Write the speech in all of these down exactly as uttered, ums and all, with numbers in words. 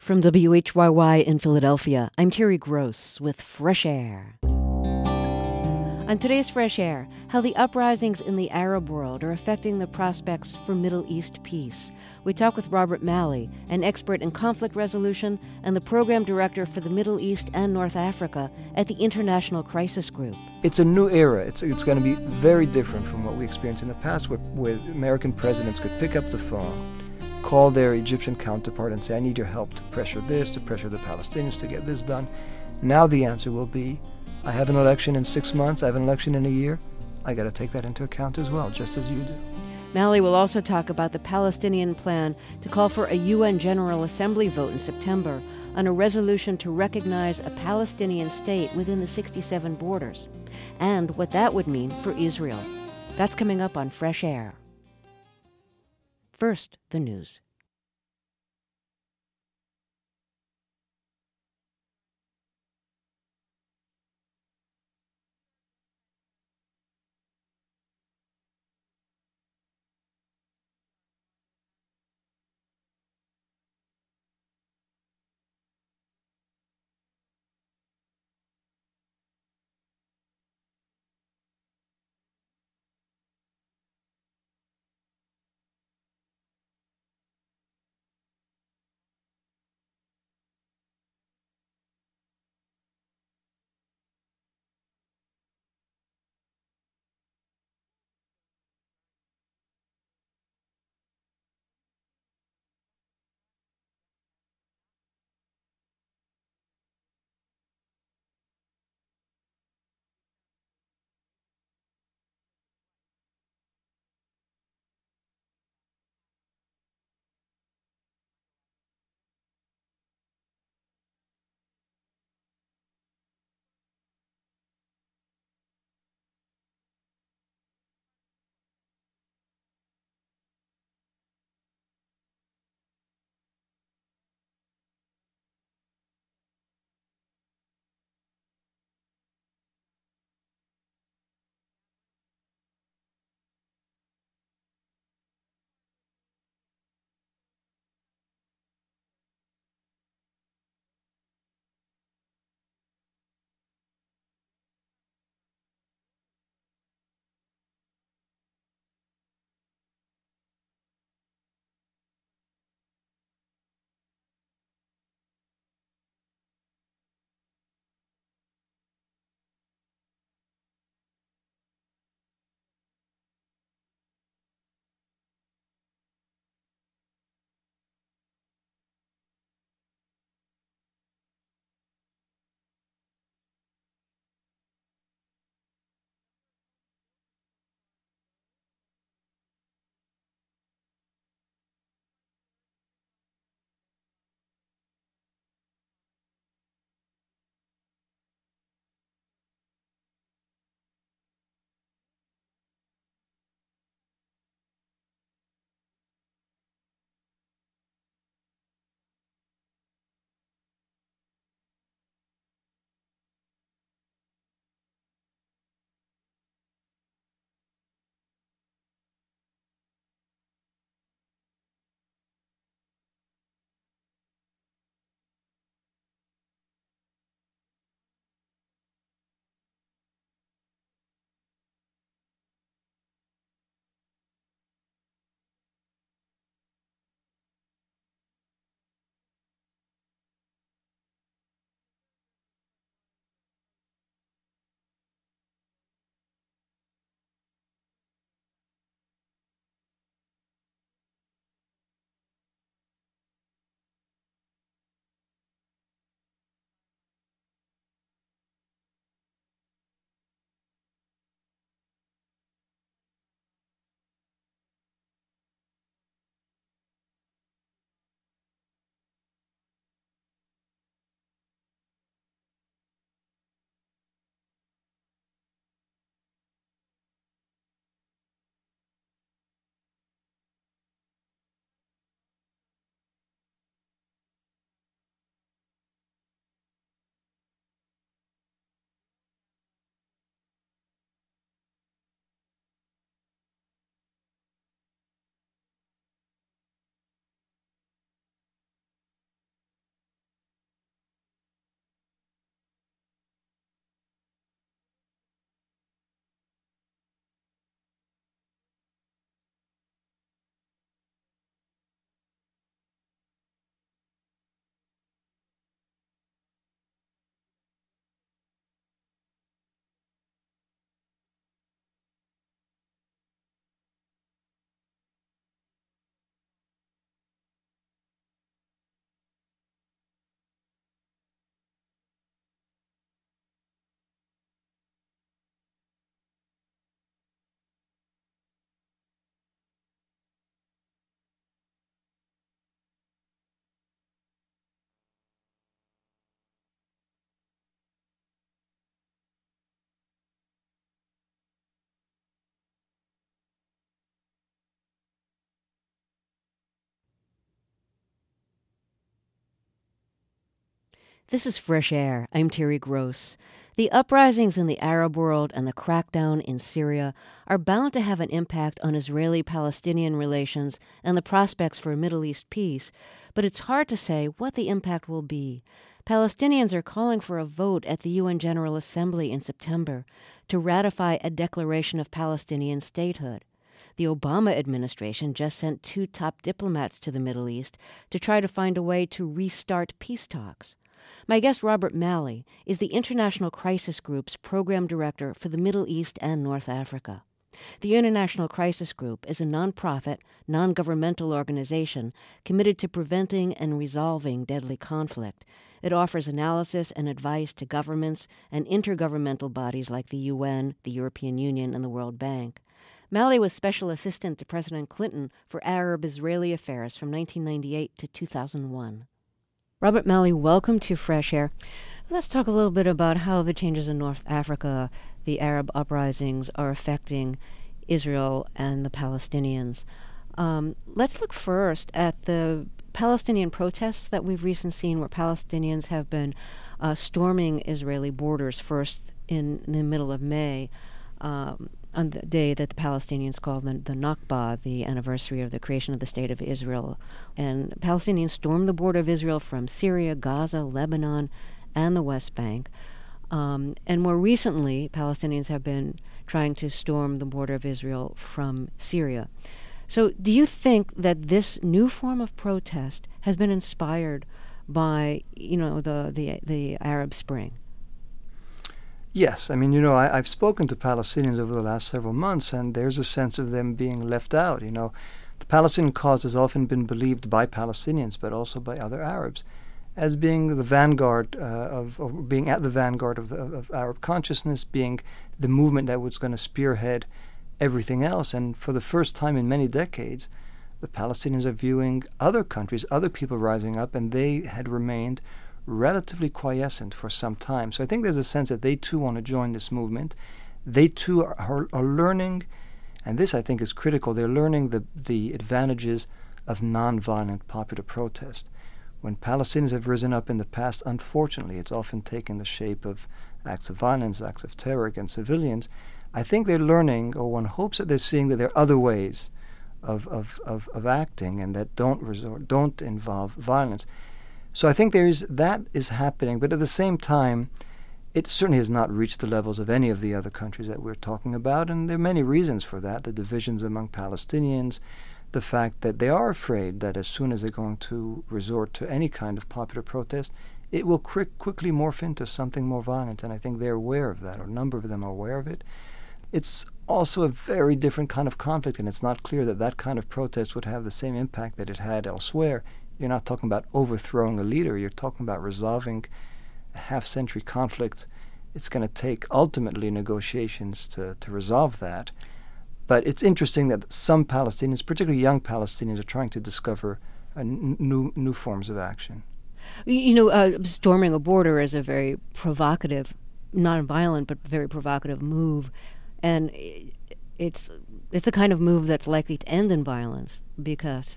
From W H Y Y in Philadelphia, I'm Terry Gross with Fresh Air. On today's Fresh Air, how the uprisings in the Arab world are affecting the prospects for Middle East peace. We talk with Robert Malley, an expert in conflict resolution and the program director for the Middle East and North Africa at the International Crisis Group. It's a new era. It's, it's going to be very different from what we experienced in the past, where, where American presidents could pick up the phone, call their Egyptian counterpart and say, I need your help to pressure this, to pressure the Palestinians to get this done. Now the answer will be, I have an election in six months, I have an election in a year. I got to take that into account as well, just as you do. Malley will also talk about the Palestinian plan to call for a U N General Assembly vote in September on a resolution to recognize a Palestinian state within the sixty-seven borders, and what that would mean for Israel. That's coming up on Fresh Air. First, the news. This is Fresh Air. I'm Terry Gross. The uprisings in the Arab world and the crackdown in Syria are bound to have an impact on Israeli-Palestinian relations and the prospects for Middle East peace, but it's hard to say what the impact will be. Palestinians are calling for a vote at the U N General Assembly in September to ratify a declaration of Palestinian statehood. The Obama administration just sent two top diplomats to the Middle East to try to find a way to restart peace talks. My guest, Robert Malley, is the International Crisis Group's program director for the Middle East and North Africa. The International Crisis Group is a nonprofit, non-governmental organization committed to preventing and resolving deadly conflict. It offers analysis and advice to governments and intergovernmental bodies like the U N, the European Union, and the World Bank. Malley was Special Assistant to President Clinton for Arab-Israeli affairs from nineteen ninety-eight to two thousand one. Robert Malley, welcome to Fresh Air. Let's talk a little bit about how the changes in North Africa, the Arab uprisings, are affecting Israel and the Palestinians. Um, let's look first at the Palestinian protests that we've recently seen, where Palestinians have been uh, storming Israeli borders, first in, in the middle of May, um, on the day that the Palestinians call the, the Nakba, the anniversary of the creation of the State of Israel. And Palestinians stormed the border of Israel from Syria, Gaza, Lebanon, and the West Bank. Um, and more recently, Palestinians have been trying to storm the border of Israel from Syria. So do you think that this new form of protest has been inspired by, you know, the, the, the Arab Spring? Yes. I mean, you know, I, I've spoken to Palestinians over the last several months, and there's a sense of them being left out. You know, the Palestinian cause has often been believed by Palestinians, but also by other Arabs, as being the vanguard uh, of, of being at the vanguard of, the, of Arab consciousness, being the movement that was going to spearhead everything else. And for the first time in many decades, the Palestinians are viewing other countries, other people rising up, and they had remained relatively quiescent for some time. So I think there's a sense that they too want to join this movement. They too are, are, are learning, and this I think is critical, they're learning the, the advantages of nonviolent popular protest. When Palestinians have risen up in the past, unfortunately, it's often taken the shape of acts of violence, acts of terror against civilians. I think they're learning, or one hopes that they're seeing that there are other ways of, of, of, of acting and that don't resort, don't involve violence. So I think there is that is happening, but at the same time, it certainly has not reached the levels of any of the other countries that we're talking about, and there are many reasons for that. The divisions among Palestinians, the fact that they are afraid that as soon as they're going to resort to any kind of popular protest, it will quick, quickly morph into something more violent, and I think they're aware of that, or a number of them are aware of it. It's also a very different kind of conflict, and it's not clear that that kind of protest would have the same impact that it had elsewhere. You're not talking about overthrowing a leader. You're talking about resolving a half-century conflict. It's going to take, ultimately, negotiations to, to resolve that. But it's interesting that some Palestinians, particularly young Palestinians, are trying to discover uh, n- new new forms of action. You know, uh, storming a border is a very provocative, not violent, but very provocative move. And it's it's the kind of move that's likely to end in violence, because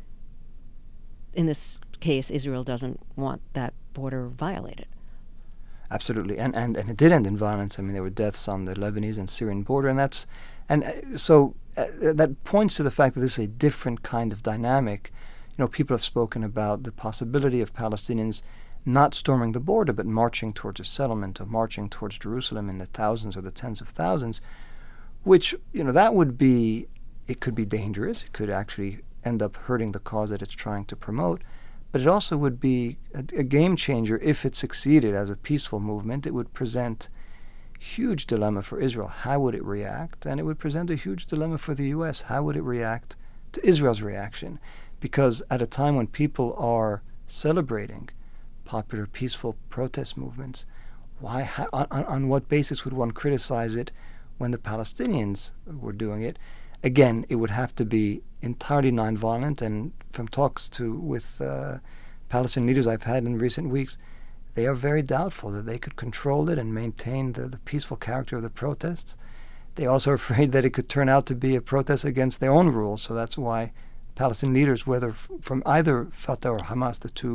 in this case, Israel doesn't want that border violated. Absolutely, and, and and it did end in violence. I mean, there were deaths on the Lebanese and Syrian border, and that's and uh, so uh, that points to the fact that this is a different kind of dynamic. You know, people have spoken about the possibility of Palestinians not storming the border, but marching towards a settlement, or marching towards Jerusalem in the thousands or the tens of thousands, which, you know, that would be, it could be dangerous. It could actually end up hurting the cause that it's trying to promote. But it also would be a, a game changer if it succeeded as a peaceful movement. It would present a huge dilemma for Israel. How would it react? And it would present a huge dilemma for the U S. How would it react to Israel's reaction? Because at a time when people are celebrating popular peaceful protest movements, why? How, on, on what basis would one criticize it when the Palestinians were doing it? Again, it would have to be entirely nonviolent, and from talks to with uh, Palestinian leaders I've had in recent weeks, they are very doubtful that they could control it and maintain the, the peaceful character of the protests. They also are afraid that it could turn out to be a protest against their own rules, so that's why Palestinian leaders, whether f- from either Fatah or Hamas, the two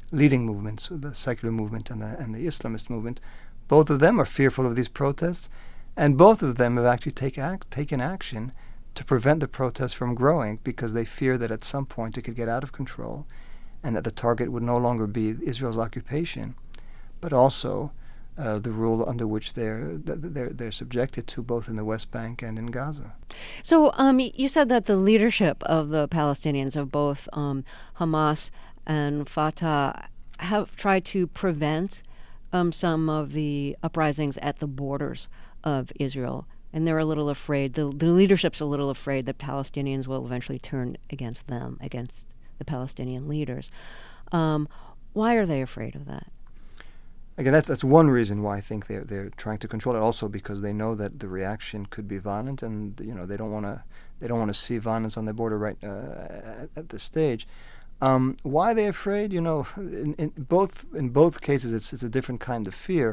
leading movements, the secular movement and the, and the Islamist movement. Both of them are fearful of these protests, and both of them have actually take act, taken action to prevent the protests from growing, because they fear that at some point it could get out of control and that the target would no longer be Israel's occupation, but also uh, the rule under which they're, they're, they're subjected to both in the West Bank and in Gaza. So um, you said that the leadership of the Palestinians, of both um, Hamas and Fatah, have tried to prevent um, some of the uprisings at the borders of Israel. And they're a little afraid, the, the leadership's a little afraid that Palestinians will eventually turn against them, against the Palestinian leaders. Um, why are they afraid of that? Again, that's that's one reason why I think they're they're trying to control it. Also, because they know that the reaction could be violent, and you know they don't want to they don't want to see violence on their border right uh, at, at this stage. Um, why are they afraid? You know, in, in both in both cases, it's it's a different kind of fear.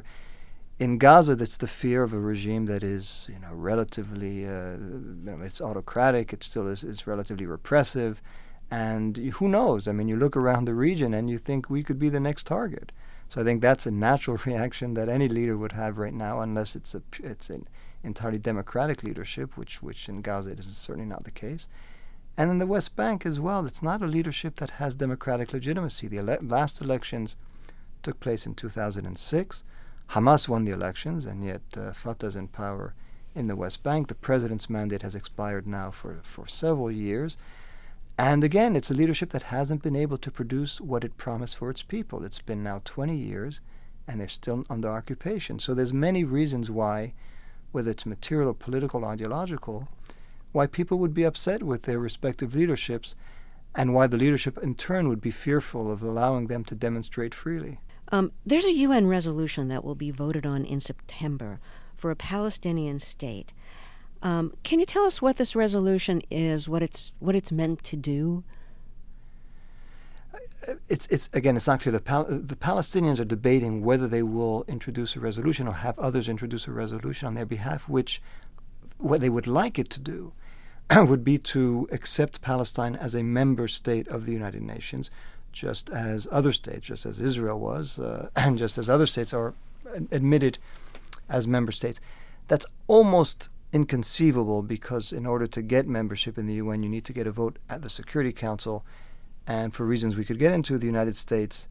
In Gaza, that's the fear of a regime that is, you know, relatively, uh, you know, it's autocratic. It still is, is relatively repressive. And who knows? I mean, you look around the region and you think we could be the next target. So I think that's a natural reaction that any leader would have right now, unless it's a it's an entirely democratic leadership, which which in Gaza is certainly not the case. And in the West Bank as well, it's not a leadership that has democratic legitimacy. The ele- last elections took place in two thousand six. Hamas won the elections, and yet uh, Fatah's in power in the West Bank. The president's mandate has expired now for, for several years. And again, it's a leadership that hasn't been able to produce what it promised for its people. It's been now twenty years, and they're still under occupation. So there's many reasons why, whether it's material or political or ideological, why people would be upset with their respective leaderships, and why the leadership in turn would be fearful of allowing them to demonstrate freely. Um, there's a U N resolution that will be voted on in September for a Palestinian state. Um, can you tell us what this resolution is, what it's what it's meant to do? It's it's again, it's not clear. The Pal- the Palestinians are debating whether they will introduce a resolution or have others introduce a resolution on their behalf, which what they would like it to do would be to accept Palestine as a member state of the United Nations, just as other states, just as Israel was, uh, and just as other states are admitted as member states. That's almost inconceivable, because in order to get membership in the U N, you need to get a vote at the Security Council, and for reasons we could get into, the United States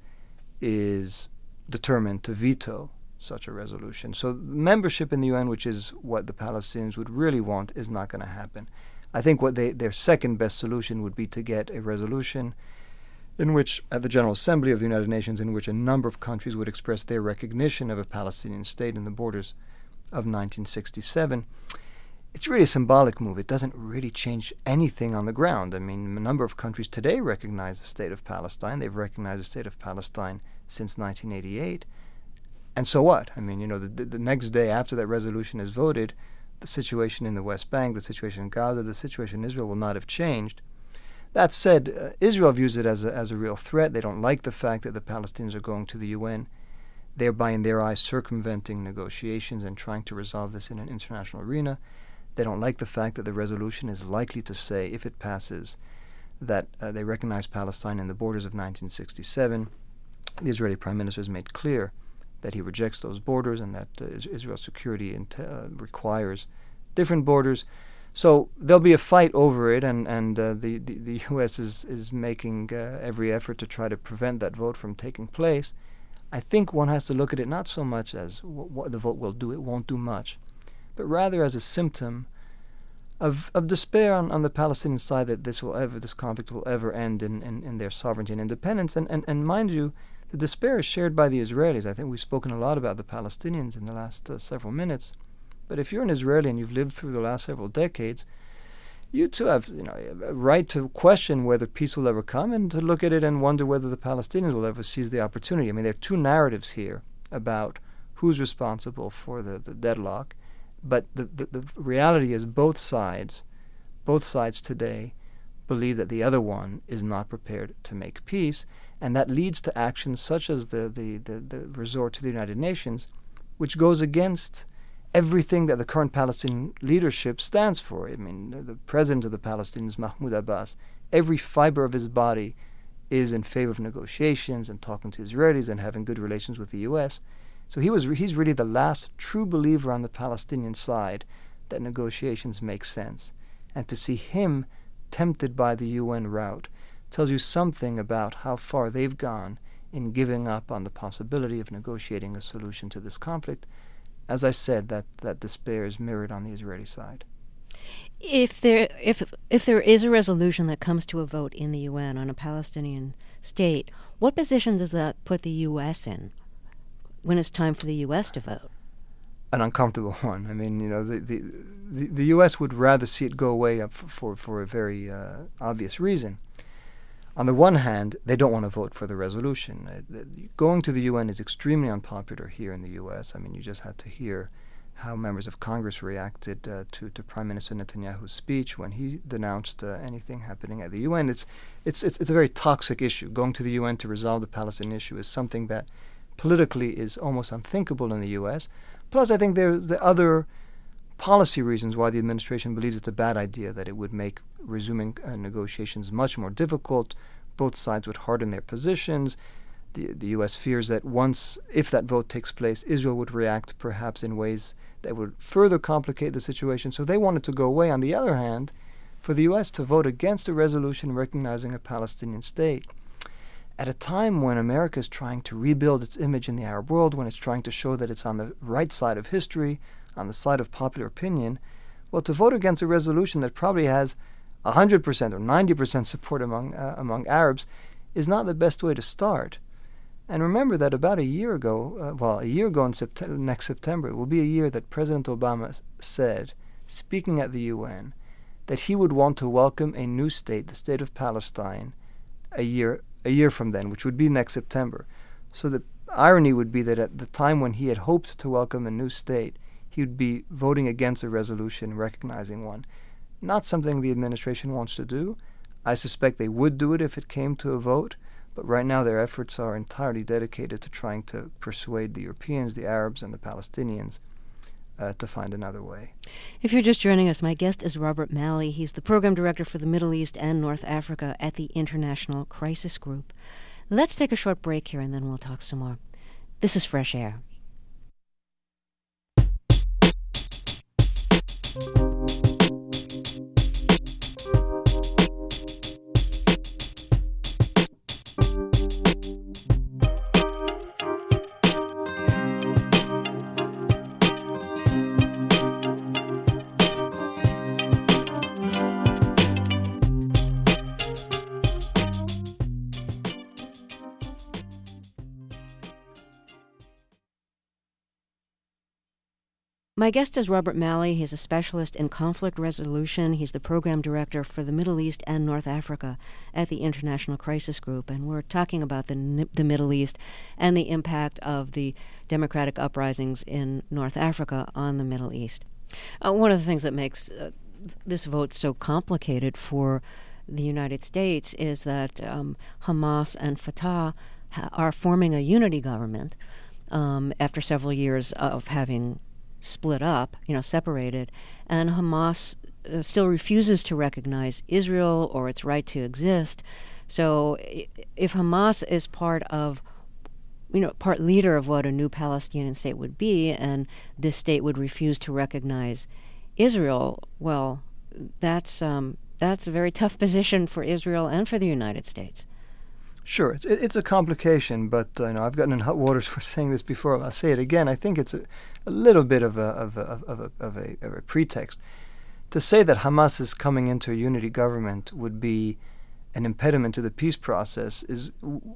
is determined to veto such a resolution. So membership in the U N, which is what the Palestinians would really want, is not going to happen. I think what they their second best solution would be to get a resolution in which, at the General Assembly of the United Nations, in which a number of countries would express their recognition of a Palestinian state in the borders of nineteen sixty-seven. It's really a symbolic move. It doesn't really change anything on the ground. I mean, a number of countries today recognize the state of Palestine. They've recognized the state of Palestine since nineteen eighty-eight. And so what? I mean, you know, the, the, the next day after that resolution is voted, the situation in the West Bank, the situation in Gaza, the situation in Israel will not have changed. That said, uh, Israel views it as a, as a real threat. They don't like the fact that the Palestinians are going to the U N, thereby in their eyes circumventing negotiations and trying to resolve this in an international arena. They don't like the fact that the resolution is likely to say, if it passes, that uh, they recognize Palestine in the borders of nineteen sixty-seven. The Israeli Prime Minister has made clear that he rejects those borders and that uh, Israel's security int- uh, requires different borders. So there'll be a fight over it, and, and uh, the, the, the U S is, is making uh, every effort to try to prevent that vote from taking place. I think one has to look at it not so much as w- what the vote will do, it won't do much, but rather as a symptom of of despair on, on the Palestinian side that this will ever, this conflict will ever end in, in, in their sovereignty and independence. And, and, and mind you, the despair is shared by the Israelis. I think we've spoken a lot about the Palestinians in the last uh, several minutes. But if you're an Israeli and you've lived through the last several decades, you too have, you know, a right to question whether peace will ever come, and to look at it and wonder whether the Palestinians will ever seize the opportunity. I mean, there are two narratives here about who's responsible for the, the deadlock. But the, the, the reality is both sides, both sides today believe that the other one is not prepared to make peace, and that leads to actions such as the, the, the, the resort to the United Nations, which goes against everything that the current Palestinian leadership stands for. I mean, the president of the Palestinians, Mahmoud Abbas, every fiber of his body is in favor of negotiations and talking to Israelis and having good relations with the U S. So he was re- he's really the last true believer on the Palestinian side that negotiations make sense. And to see him tempted by the U N route tells you something about how far they've gone in giving up on the possibility of negotiating a solution to this conflict. As I said, that, that despair is mirrored on the Israeli side. If there if if there is a resolution that comes to a vote in the U N on a Palestinian state, what position does that put the U S in when it's time for the U S to vote? An uncomfortable one. I mean, you know, the the, the, the U S would rather see it go away uh, for, for a very uh, obvious reason. On the one hand, they don't want to vote for the resolution. Uh, the, going to the U N is extremely unpopular here in the U S. I mean, you just had to hear how members of Congress reacted uh, to, to Prime Minister Netanyahu's speech when he denounced uh, anything happening at the U N. It's, it's, it's, it's a very toxic issue. Going to the U N to resolve the Palestinian issue is something that politically is almost unthinkable in the U S. Plus, I think there's the other policy reasons why the administration believes it's a bad idea, that it would make resuming uh, negotiations much more difficult. Both sides would harden their positions. The, the U S fears that once, if that vote takes place, Israel would react perhaps in ways that would further complicate the situation. So they want it to go away. On the other hand, for the U S to vote against a resolution recognizing a Palestinian state, at a time when America is trying to rebuild its image in the Arab world, when it's trying to show that it's on the right side of history, on the side of popular opinion, well, to vote against a resolution that probably has one hundred percent or ninety percent support among uh, among Arabs is not the best way to start. And remember that about a year ago, uh, well, a year ago in September, next September, it will be a year that President Obama s- said, speaking at the U N, that he would want to welcome a new state, the state of Palestine, a year a year from then, which would be next September. So the irony would be that at the time when he had hoped to welcome a new state, he would be voting against a resolution recognizing one. Not something the administration wants to do. I suspect they would do it if it came to a vote, but right now their efforts are entirely dedicated to trying to persuade the Europeans, the Arabs, and the Palestinians uh, to find another way. If you're just joining us, my guest is Robert Malley. He's the Program Director for the Middle East and North Africa at the International Crisis Group. Let's take a short break here and then we'll talk some more. This is Fresh Air. My guest is Robert Malley. He's a specialist in conflict resolution. He's the program director for the Middle East and North Africa at the International Crisis Group. And we're talking about the, the Middle East and the impact of the democratic uprisings in North Africa on the Middle East. Uh, one of the things that makes uh, this vote so complicated for the United States is that um, Hamas and Fatah ha- are forming a unity government um, after several years of having split up, you know, separated, and Hamas uh, still refuses to recognize Israel or its right to exist. So I- if Hamas is part of, you know, part leader of what a new Palestinian state would be, and this state would refuse to recognize Israel, well, that's um, that's a very tough position for Israel and for the United States. Sure, it's it's a complication, but uh, you know, I've gotten in hot waters for saying this before. I'll say it again. I think it's a, a little bit of a of a, of a of a of a pretext to say that Hamas is coming into a unity government would be an impediment to the peace process. is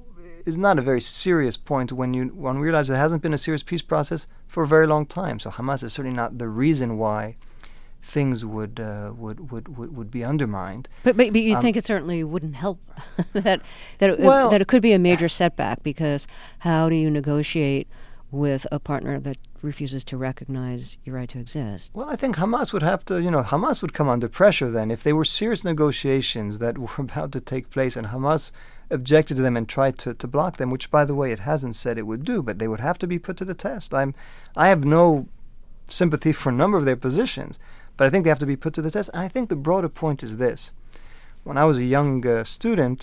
is not a very serious point when you when we realize there hasn't been a serious peace process for a very long time. So Hamas is certainly not the reason why things would uh, would, would would would be undermined. But but, but you um, think it certainly wouldn't help that that it, well, that it could be a major setback, because how do you negotiate with a partner that refuses to recognize your right to exist? Well, I think Hamas would have to, you know, Hamas would come under pressure then if there were serious negotiations that were about to take place and Hamas objected to them and tried to, to block them, which, by the way, it hasn't said it would do, but they would have to be put to the test. I'm, I have no sympathy for a number of their positions, but I think they have to be put to the test. And I think the broader point is this. When I was a young uh, student,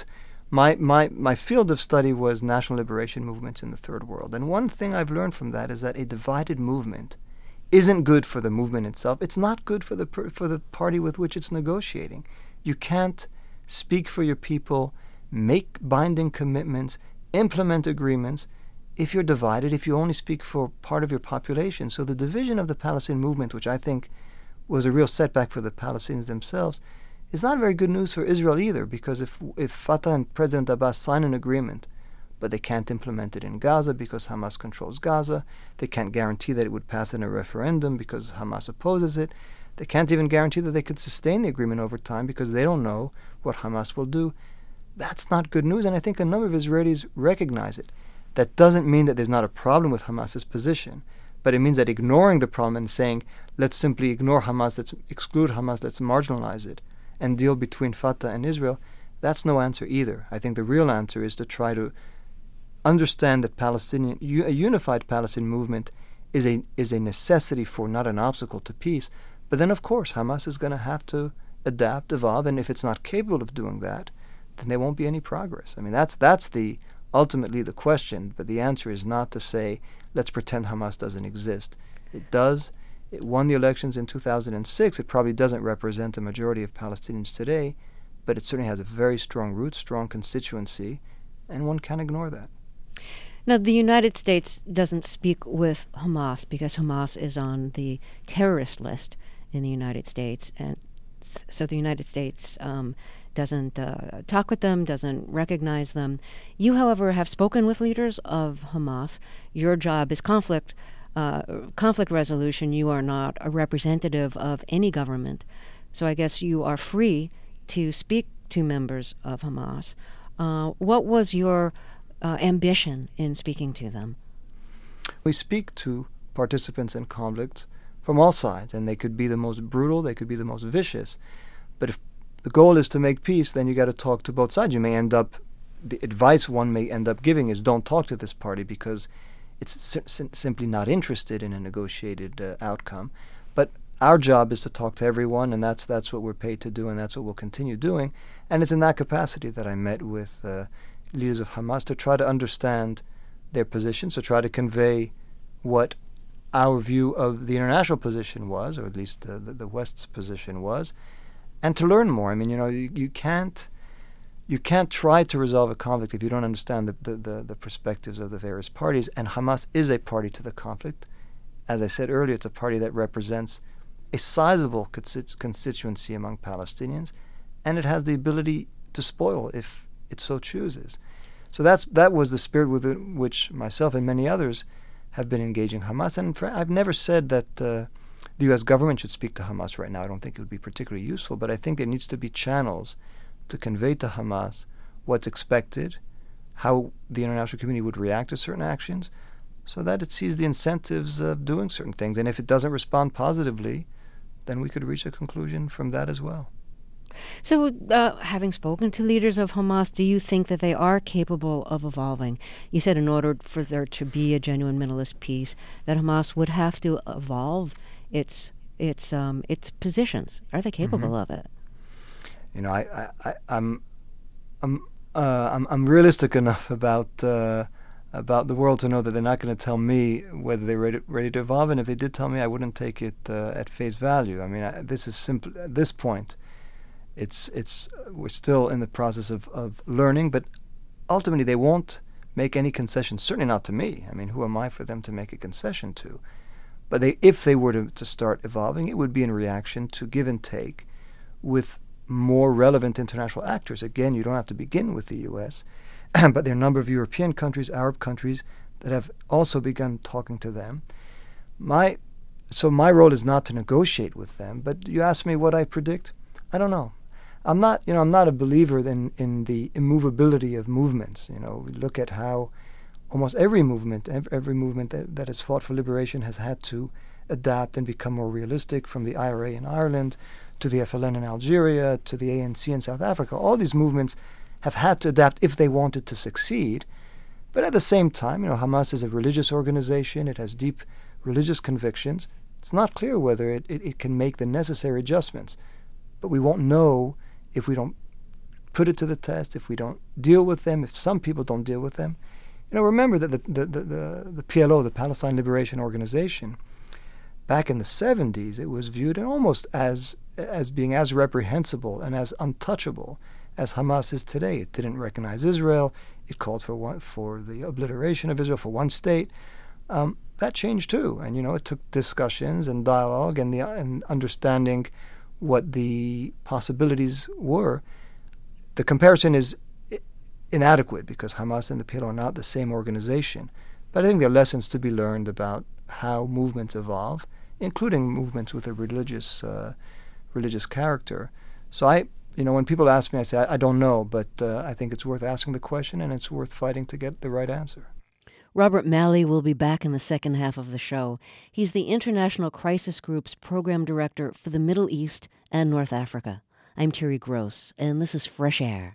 My, my, my field of study was national liberation movements in the Third World. And one thing I've learned from that is that a divided movement isn't good for the movement itself. It's not good for the per, for the party with which it's negotiating. You can't speak for your people, make binding commitments, implement agreements if you're divided, if you only speak for part of your population. So the division of the Palestinian movement, which I think was a real setback for the Palestinians themselves, is not very good news for Israel either, because if if Fatah and President Abbas sign an agreement, but they can't implement it in Gaza because Hamas controls Gaza, they can't guarantee that it would pass in a referendum because Hamas opposes it, they can't even guarantee that they could sustain the agreement over time because they don't know what Hamas will do. That's not good news, and I think a number of Israelis recognize it. That doesn't mean that there's not a problem with Hamas's position, but it means that ignoring the problem and saying, let's simply ignore Hamas, let's exclude Hamas, let's marginalize it, and deal between Fatah and Israel, that's no answer either. I think the real answer is to try to understand that Palestinian, a unified Palestinian movement is a is a necessity for, not an obstacle to peace. But then, of course, Hamas is going to have to adapt, evolve, and if it's not capable of doing that, then there won't be any progress. I mean, that's that's the ultimately the question. But the answer is not to say, let's pretend Hamas doesn't exist. It does. It won the elections in two thousand six. It probably doesn't represent a majority of Palestinians today, but it certainly has a very strong root, strong constituency, and one can't ignore that. Now, the United States doesn't speak with Hamas because Hamas is on the terrorist list in the United States, and so the United States um, doesn't uh, talk with them, doesn't recognize them. You, however, have spoken with leaders of Hamas. Your job is conflict uh, conflict resolution. You are not a representative of any government, so I guess you are free to speak to members of Hamas. Uh, what was your uh, ambition in speaking to them? We speak to participants in conflicts from all sides, and they could be the most brutal, they could be the most vicious. But if the goal is to make peace, then you got to talk to both sides. You may end up, the advice one may end up giving is don't talk to this party because it's sim- simply not interested in a negotiated uh, outcome. But our job is to talk to everyone, and that's that's what we're paid to do, and that's what we'll continue doing. And it's in that capacity that I met with uh, leaders of Hamas to try to understand their positions, to try to convey what our view of the international position was, or at least uh, the, the West's position was, and to learn more. I mean, you know, you, you can't you can't try to resolve a conflict if you don't understand the, the, the, the perspectives of the various parties, and Hamas is a party to the conflict. As I said earlier, it's a party that represents a sizable consti- constituency among Palestinians, and it has the ability to spoil if it so chooses. So that's that was the spirit with it, which myself and many others have been engaging Hamas. And fr- I've never said that uh, the U S government should speak to Hamas right now. I don't think it would be particularly useful, but I think there needs to be channels to convey to Hamas what's expected, how the international community would react to certain actions, so that it sees the incentives of doing certain things. And if it doesn't respond positively, then we could reach a conclusion from that as well. So, uh, having spoken to leaders of Hamas, do you think that they are capable of evolving? You said in order for there to be a genuine Middle East peace, that Hamas would have to evolve its its um, its positions. Are they capable Mm-hmm. of it? You know, I, I, I I'm, I'm, uh, I'm, I'm realistic enough about uh, about the world to know that they're not going to tell me whether they're ready, ready to evolve, and if they did tell me, I wouldn't take it uh, at face value. I mean, I, this is simple at this point. It's it's we're still in the process of, of learning, but ultimately they won't make any concessions. Certainly not to me. I mean, who am I for them to make a concession to? But they, if they were to, to start evolving, it would be in reaction to give and take with more relevant international actors. Again, you don't have to begin with the U S, but there are a number of European countries, Arab countries, that have also begun talking to them. My so my role is not to negotiate with them, but you ask me what I predict. I don't know. I'm not, you know, I'm not a believer in in the immovability of movements. You know, we look at how almost every movement, every, every movement that, that has fought for liberation has had to adapt and become more realistic, from the I R A in Ireland to the F L N in Algeria to the A N C in South Africa. All these movements have had to adapt if they wanted to succeed. But at the same time, you know, Hamas is a religious organization. It has deep religious convictions. It's not clear whether it, it, it can make the necessary adjustments. But we won't know if we don't put it to the test, if we don't deal with them, if some people don't deal with them. You know, remember that the, the, the, the, the P L O, the Palestine Liberation Organization, back in the seventies, it was viewed almost as as being as reprehensible and as untouchable as Hamas is today. It didn't recognize Israel. It called for one, for the obliteration of Israel, for one state. Um, that changed too, and you know, it took discussions and dialogue and the and understanding what the possibilities were. The comparison is inadequate because Hamas and the P L O are not the same organization. But I think there are lessons to be learned about how movements evolve, including movements with a religious uh, religious character. So I, you know, when people ask me, I say, I, I don't know, but uh, I think it's worth asking the question and it's worth fighting to get the right answer. Robert Malley will be back in the second half of the show. He's the International Crisis Group's Program Director for the Middle East and North Africa. I'm Terry Gross, and this is Fresh Air.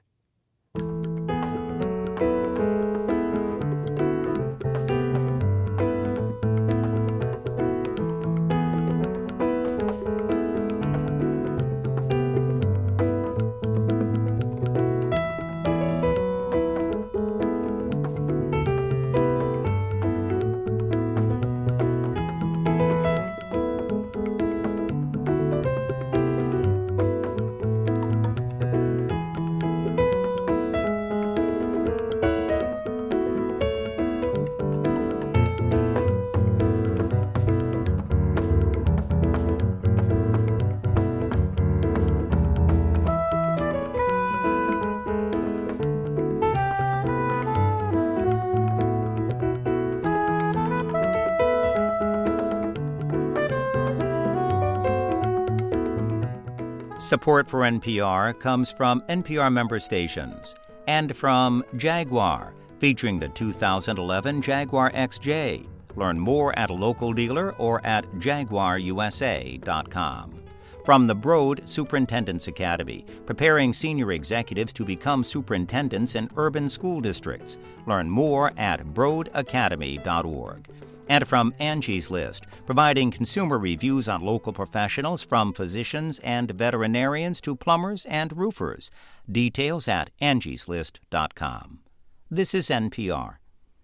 Support for N P R comes from N P R member stations and from Jaguar, featuring the two thousand eleven Jaguar X J. Learn more at a local dealer or at jaguar u s a dot com. From the Broad Superintendent's Academy, preparing senior executives to become superintendents in urban school districts. Learn more at broad academy dot org. And from Angie's List, providing consumer reviews on local professionals from physicians and veterinarians to plumbers and roofers. Details at angies list dot com. This is N P R.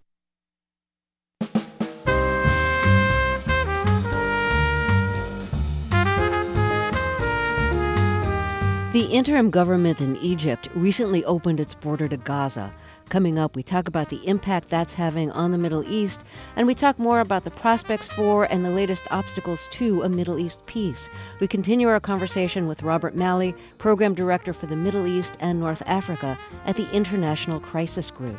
The interim government in Egypt recently opened its border to Gaza. Coming up, we talk about the impact that's having on the Middle East, and we talk more about the prospects for and the latest obstacles to a Middle East peace. We continue our conversation with Robert Malley, Program Director for the Middle East and North Africa at the International Crisis Group.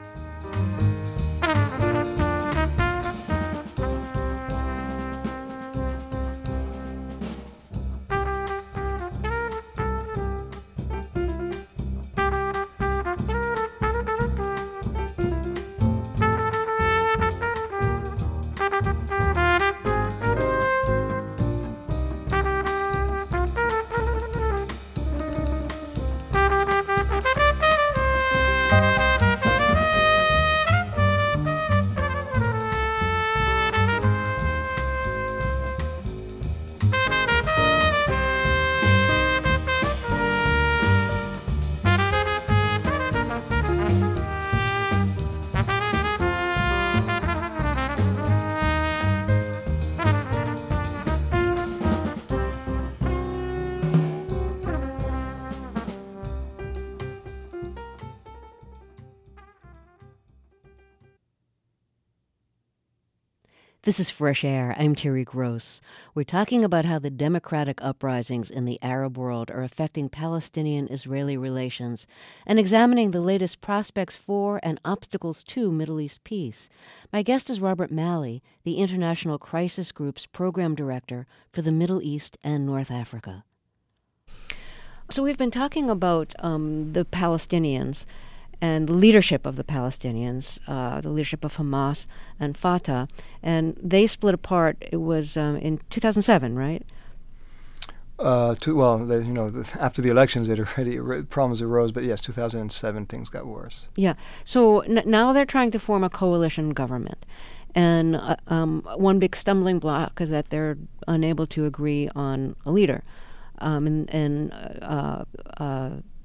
This is Fresh Air. I'm Terry Gross. We're talking about how the democratic uprisings in the Arab world are affecting Palestinian-Israeli relations and examining the latest prospects for and obstacles to Middle East peace. My guest is Robert Malley, the International Crisis Group's Program Director for the Middle East and North Africa. So we've been talking about um, the Palestinians and the leadership of the Palestinians, uh, the leadership of Hamas and Fatah, and they split apart. It was um, in two thousand seven, right? Uh, to, well, they, you know, the, after the elections, it already problems arose. But yes, two thousand seven, things got worse. Yeah. So n- now they're trying to form a coalition government, and uh, um, one big stumbling block is that they're unable to agree on a leader, um, and, and uh, uh,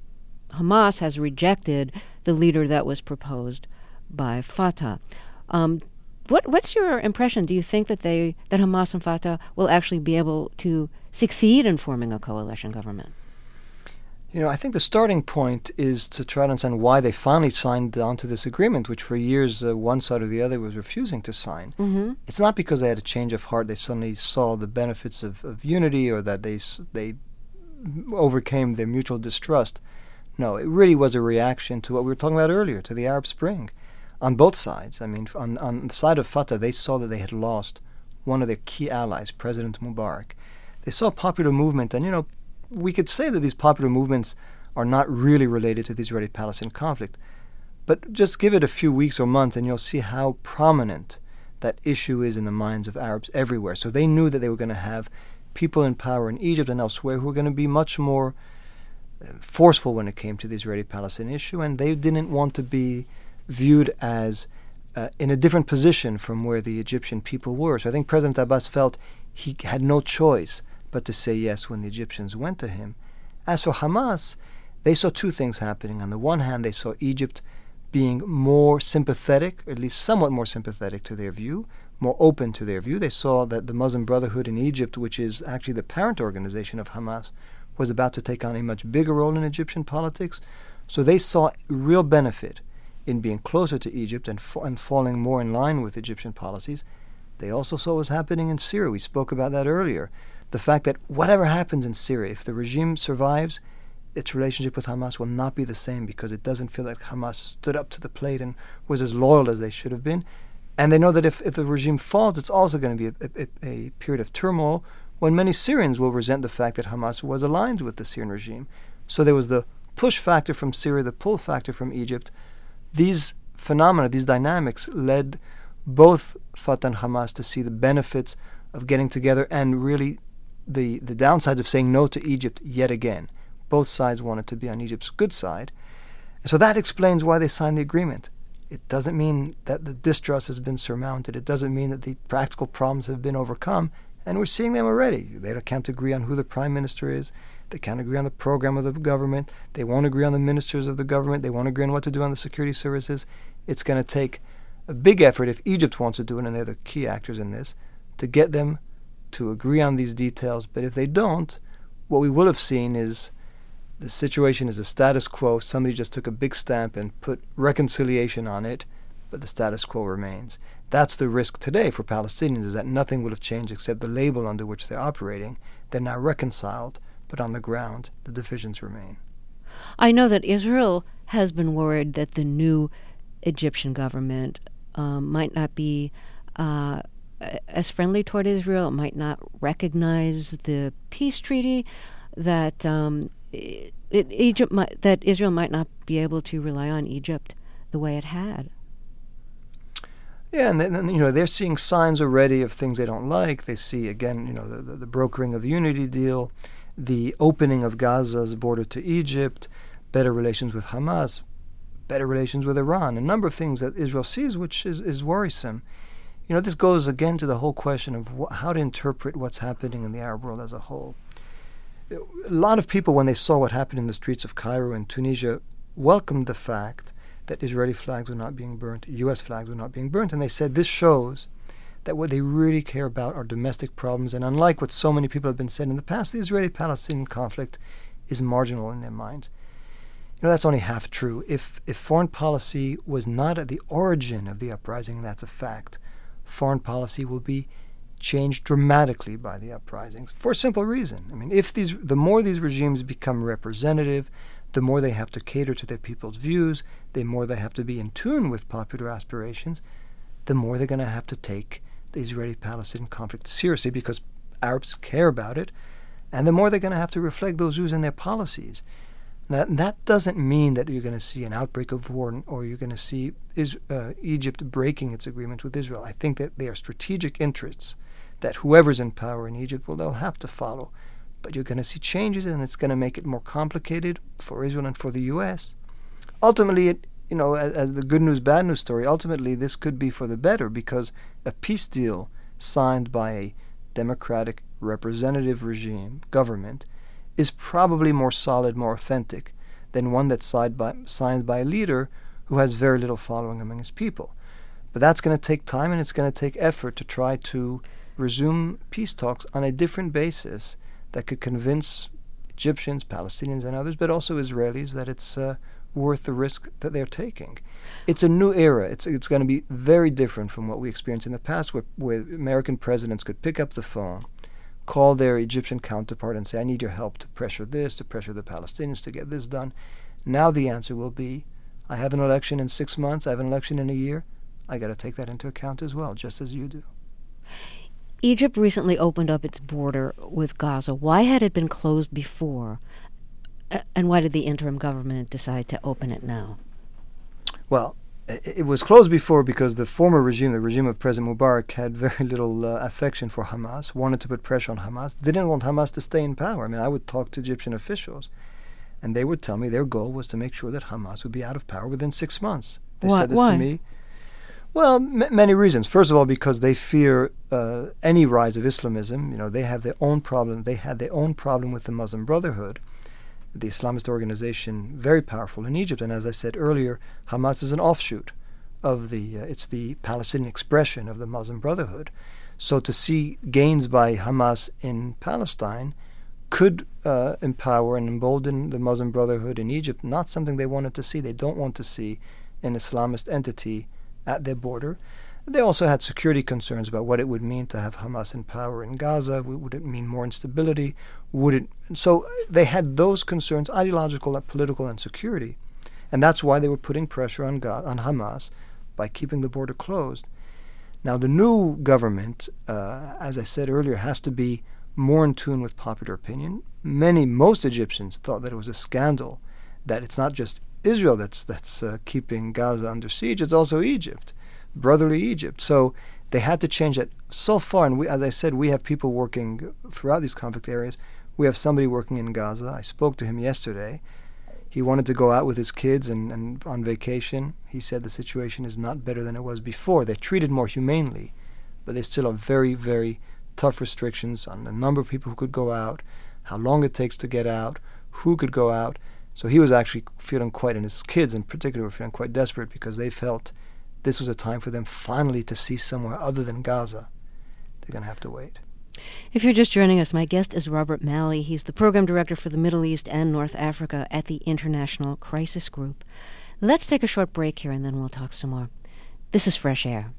Hamas has rejected the leader that was proposed by Fatah. Um, what, what's your impression? Do you think that they that Hamas and Fatah will actually be able to succeed in forming a coalition government? You know, I think the starting point is to try to understand why they finally signed on to this agreement, which for years uh, one side or the other was refusing to sign. Mm-hmm. It's not because they had a change of heart, they suddenly saw the benefits of, of unity, or that they they overcame their mutual distrust. No, it really was a reaction to what we were talking about earlier, to the Arab Spring, on both sides. I mean, on, on the side of Fatah, they saw that they had lost one of their key allies, President Mubarak. They saw a popular movement, and, you know, we could say that these popular movements are not really related to the Israeli-Palestinian conflict, but just give it a few weeks or months and you'll see how prominent that issue is in the minds of Arabs everywhere. So they knew that they were going to have people in power in Egypt and elsewhere who were going to be much more uh, forceful when it came to the Israeli-Palestinian issue, and they didn't want to be viewed as uh, in a different position from where the Egyptian people were. So I think President Abbas felt he had no choice but to say yes when the Egyptians went to him. As for Hamas, they saw two things happening. On the one hand, they saw Egypt being more sympathetic, or at least somewhat more sympathetic to their view, more open to their view. They saw that the Muslim Brotherhood in Egypt, which is actually the parent organization of Hamas, was about to take on a much bigger role in Egyptian politics. So they saw real benefit in being closer to Egypt and, fa- and falling more in line with Egyptian policies. They also saw what was happening in Syria. We spoke about that earlier. The fact that whatever happens in Syria, if the regime survives, its relationship with Hamas will not be the same because it doesn't feel like Hamas stood up to the plate and was as loyal as they should have been. And they know that if, if the regime falls, it's also going to be a, a, a period of turmoil when many Syrians will resent the fact that Hamas was aligned with the Syrian regime. So there was the push factor from Syria, the pull factor from Egypt. These phenomena, these dynamics led both Fatah and Hamas to see the benefits of getting together and really the, the downsides of saying no to Egypt yet again. Both sides wanted to be on Egypt's good side. So that explains why they signed the agreement. It doesn't mean that the distrust has been surmounted. It doesn't mean that the practical problems have been overcome. And we're seeing them already. They can't agree on who the prime minister is. They can't agree on the program of the government. They won't agree on the ministers of the government. They won't agree on what to do on the security services. It's going to take a big effort, if Egypt wants to do it, and they're the key actors in this, to get them to agree on these details. But if they don't, what we will have seen is the situation is a status quo. Somebody just took a big stamp and put reconciliation on it, but the status quo remains. That's the risk today for Palestinians, is that nothing will have changed except the label under which they're operating. They're now reconciled, but on the ground, the divisions remain. I know that Israel has been worried that the new Egyptian government um, might not be uh, as friendly toward Israel. It might not recognize the peace treaty, that um, it, Egypt might, that Israel might not be able to rely on Egypt the way it had. Yeah, and then, you know, they're seeing signs already of things they don't like. They see, again, you know, the, the, the brokering of the unity deal, the opening of Gaza's border to Egypt, better relations with Hamas, better relations with Iran, a number of things that Israel sees, which is, is worrisome. You know, this goes again to the whole question of wh- how to interpret what's happening in the Arab world as a whole. A lot of people, when they saw what happened in the streets of Cairo and Tunisia, welcomed the fact that Israeli flags were not being burnt, U S flags were not being burnt, and they said this shows that what they really care about are domestic problems, and unlike what so many people have been said in the past, the Israeli-Palestinian conflict is marginal in their minds. You know, that's only half true. If if foreign policy was not at the origin of the uprising, and that's a fact, foreign policy will be changed dramatically by the uprisings for a simple reason. I mean, if these, the more these regimes become representative, the more they have to cater to their people's views, the more they have to be in tune with popular aspirations, the more they're going to have to take the Israeli-Palestinian conflict seriously because Arabs care about it, and the more they're going to have to reflect those views in their policies. Now, that doesn't mean that you're going to see an outbreak of war or you're going to see is, uh, Egypt breaking its agreement with Israel. I think that they are strategic interests that whoever's in power in Egypt will they'll have to follow. But you're going to see changes, and it's going to make it more complicated for Israel and for the U S. Ultimately, it, you know, as, as the good news, bad news story, ultimately this could be for the better because a peace deal signed by a democratic representative regime, government, is probably more solid, more authentic than one that's signed by, signed by a leader who has very little following among his people. But that's going to take time, and it's going to take effort to try to resume peace talks on a different basis that could convince Egyptians, Palestinians, and others, but also Israelis, that it's uh, worth the risk that they're taking. It's a new era. It's it's going to be very different from what we experienced in the past, where, where American presidents could pick up the phone, call their Egyptian counterpart and say, I need your help to pressure this, to pressure the Palestinians to get this done. Now the answer will be, I have an election in six months, I have an election in a year. I got to take that into account as well, just as you do. Egypt recently opened up its border with Gaza. Why had it been closed before? And why did the interim government decide to open it now? Well, it was closed before because the former regime, the regime of President Mubarak, had very little uh, affection for Hamas, wanted to put pressure on Hamas. They didn't want Hamas to stay in power. I mean, I would talk to Egyptian officials, and they would tell me their goal was to make sure that Hamas would be out of power within six months. They Why? said this Why? to me. Well, m- many reasons. First of all, because they fear uh, any rise of Islamism. You know, they have their own problem. They had their own problem with the Muslim Brotherhood, the Islamist organization, very powerful in Egypt. And as I said earlier, Hamas is an offshoot of the, uh, it's the Palestinian expression of the Muslim Brotherhood. So to see gains by Hamas in Palestine could uh, empower and embolden the Muslim Brotherhood in Egypt, not something they wanted to see. They don't want to see an Islamist entity at their border. They also had security concerns about what it would mean to have Hamas in power in Gaza. Would it mean more instability? Would it? So they had those concerns, ideological, political, and security, and that's why they were putting pressure on Ga- on Hamas by keeping the border closed. Now, the new government, uh, as I said earlier, has to be more in tune with popular opinion. Many, most Egyptians thought that it was a scandal that it's not just Israel that's that's uh, keeping Gaza under siege. It's also Egypt, brotherly Egypt. So they had to change that so far. And we, as I said, we have people working throughout these conflict areas. We have somebody working in Gaza. I spoke to him yesterday. He wanted to go out with his kids and, and on vacation. He said the situation is not better than it was before. They're treated more humanely, but they still have very, very tough restrictions on the number of people who could go out, how long it takes to get out, who could go out. So he was actually feeling quite, and his kids in particular were feeling quite desperate because they felt this was a time for them finally to see somewhere other than Gaza. They're going to have to wait. If you're just joining us, my guest is Robert Malley. He's the program director for the Middle East and North Africa at the International Crisis Group. Let's take a short break here and then we'll talk some more. This is Fresh Air.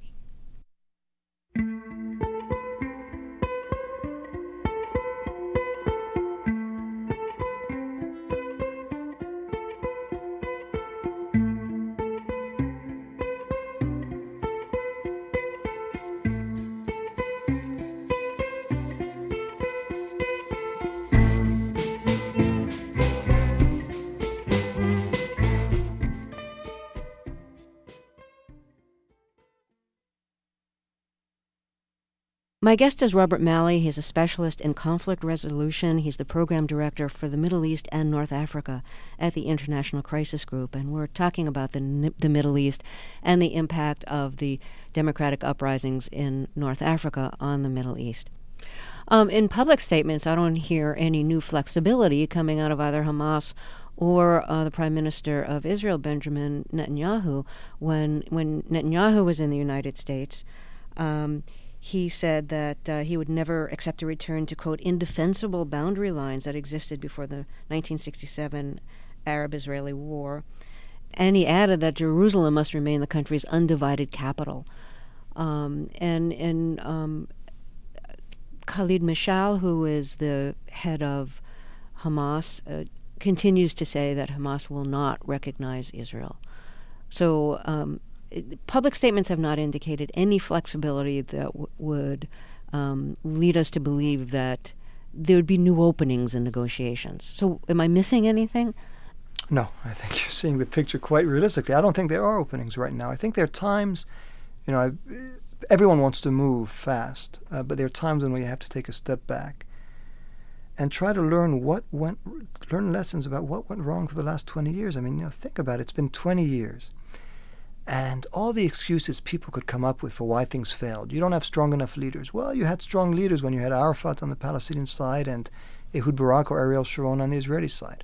My guest is Robert Malley. He's a specialist in conflict resolution. He's the program director for the Middle East and North Africa at the International Crisis Group. And we're talking about the, the Middle East and the impact of the democratic uprisings in North Africa on the Middle East. Um, in public statements, I don't hear any new flexibility coming out of either Hamas or uh, the Prime Minister of Israel, Benjamin Netanyahu. When, when Netanyahu was in the United States, um, he said that uh, he would never accept a return to, quote, indefensible boundary lines that existed before the nineteen sixty-seven Arab-Israeli War. And he added that Jerusalem must remain the country's undivided capital. Um, and and um, Khalid Mashal, who is the head of Hamas, uh, continues to say that Hamas will not recognize Israel. So um, public statements have not indicated any flexibility that w- would um, lead us to believe that there would be new openings in negotiations. So am I missing anything? No, I think you're seeing the picture quite realistically. I don't think there are openings right now. I think there are times, you know, I, everyone wants to move fast, uh, but there are times when we have to take a step back and try to learn what went, learn lessons about what went wrong for the last twenty years. I mean, you know, think about it. It's been twenty years. And all the excuses people could come up with for why things failed. You don't have strong enough leaders. Well, you had strong leaders when you had Arafat on the Palestinian side and Ehud Barak or Ariel Sharon on the Israeli side.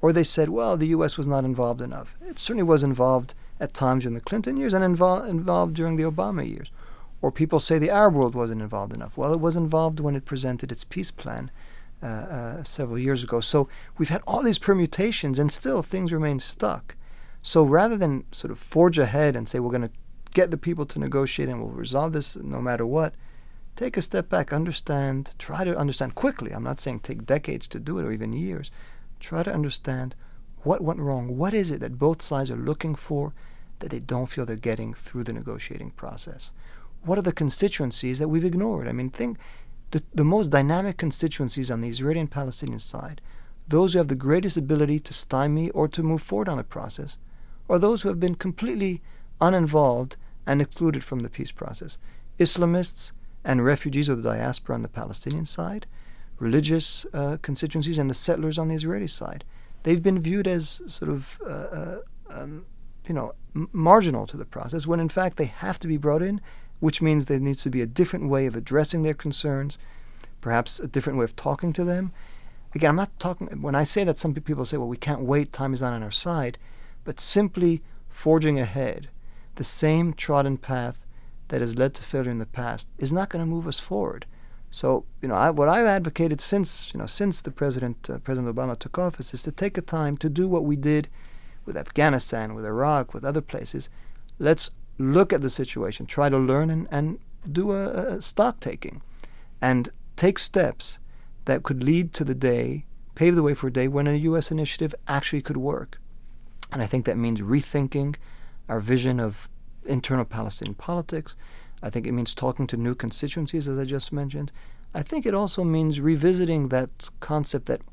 Or they said, well, the U S was not involved enough. It certainly was involved at times during the Clinton years and invol- involved during the Obama years. Or people say the Arab world wasn't involved enough. Well, it was involved when it presented its peace plan uh, uh, several years ago. So we've had all these permutations, and still things remain stuck. So rather than sort of forge ahead and say we're going to get the people to negotiate and we'll resolve this no matter what, take a step back, understand, try to understand quickly. I'm not saying take decades to do it or even years. Try to understand what went wrong. What is it that both sides are looking for that they don't feel they're getting through the negotiating process? What are the constituencies that we've ignored? I mean, think the, the most dynamic constituencies on the Israeli and Palestinian side, those who have the greatest ability to stymie or to move forward on the process, are those who have been completely uninvolved and excluded from the peace process. Islamists and refugees of the diaspora on the Palestinian side, religious uh, constituencies, and the settlers on the Israeli side. They've been viewed as sort of, uh, uh, um, you know, m- marginal to the process, when in fact they have to be brought in, which means there needs to be a different way of addressing their concerns, perhaps a different way of talking to them. Again, I'm not talking, when I say that, some people say, well, we can't wait, time is not on our side, but simply forging ahead, the same trodden path that has led to failure in the past is not going to move us forward. So, you know, I, what I've advocated since, you know, since the president, uh, President Obama took office, is to take a time to do what we did with Afghanistan, with Iraq, with other places. Let's look at the situation, try to learn and, and do a, a stock taking, and take steps that could lead to the day, pave the way for a day when a U S initiative actually could work. And I think that means rethinking our vision of internal Palestinian politics. I think it means talking to new constituencies, as I just mentioned. I think it also means revisiting that concept that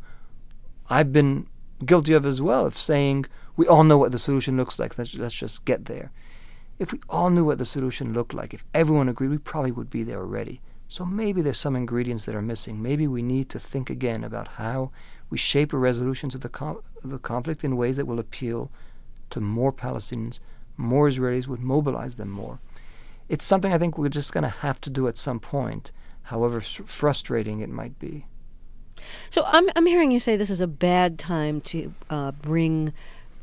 I've been guilty of as well, of saying we all know what the solution looks like, let's, let's just get there. If we all knew what the solution looked like, if everyone agreed, we probably would be there already. So maybe there's some ingredients that are missing. Maybe we need to think again about how we shape a resolution to the, com- the conflict in ways that will appeal to more Palestinians, more Israelis, would mobilize them more. It's something I think we're just going to have to do at some point, however f- frustrating it might be. So I'm I'm hearing you say this is a bad time to uh, bring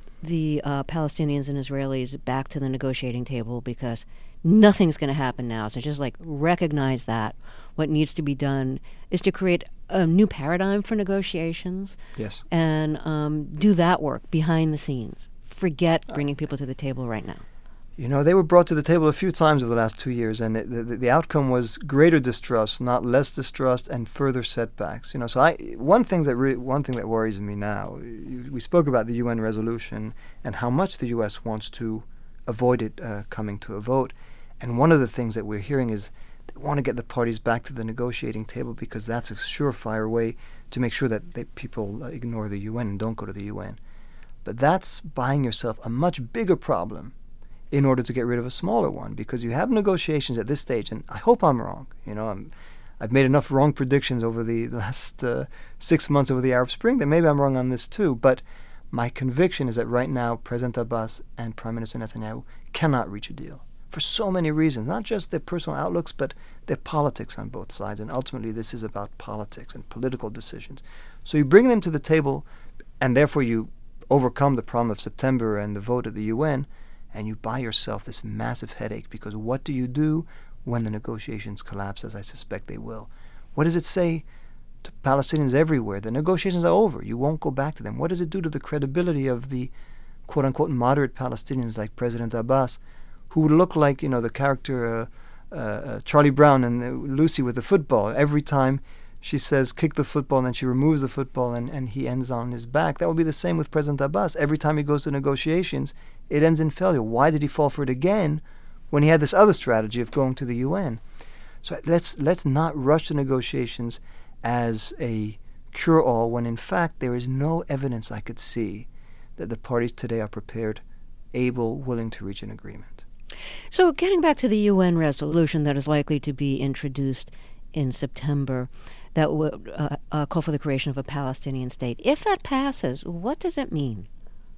the uh, Palestinians and Israelis back to the negotiating table because nothing's going to happen now. So just like recognize that. What needs to be done is to create a new paradigm for negotiations. Yes. And um, do that work behind the scenes. Forget bringing people to the table right now. You know, they were brought to the table a few times over the last two years, and it, the, the outcome was greater distrust, not less distrust, and further setbacks. You know, so I one thing that re- one thing that worries me now. You, we spoke about the U N resolution and how much the U S wants to avoid it uh, coming to a vote, and one of the things that we're hearing is they want to get the parties back to the negotiating table because that's a surefire way to make sure that they, people uh, ignore the U N and don't go to the U N. But that's buying yourself a much bigger problem in order to get rid of a smaller one, because you have negotiations at this stage, and I hope I'm wrong. You know, I'm, I've made enough wrong predictions over the last uh, six months over the Arab Spring that maybe I'm wrong on this too, but my conviction is that right now President Abbas and Prime Minister Netanyahu cannot reach a deal for so many reasons, not just their personal outlooks, but their politics on both sides, and ultimately this is about politics and political decisions. So you bring them to the table, and therefore you overcome the problem of September and the vote at the U N, and you buy yourself this massive headache, because what do you do when the negotiations collapse, as I suspect they will? What does it say to Palestinians everywhere? The negotiations are over. You won't go back to them. What does it do to the credibility of the quote-unquote moderate Palestinians like President Abbas, who would look like, you know, the character uh, uh, Charlie Brown and uh, Lucy with the football? Every time she says, kick the football, and then she removes the football, and, and he ends on his back. That would be the same with President Abbas. Every time he goes to negotiations, it ends in failure. Why did he fall for it again when he had this other strategy of going to the U N? So let's let's not rush to negotiations as a cure-all, when in fact there is no evidence I could see that the parties today are prepared, able, willing to reach an agreement. So getting back to the U N resolution that is likely to be introduced in September, that would uh, uh, call for the creation of a Palestinian state. If that passes, what does it mean?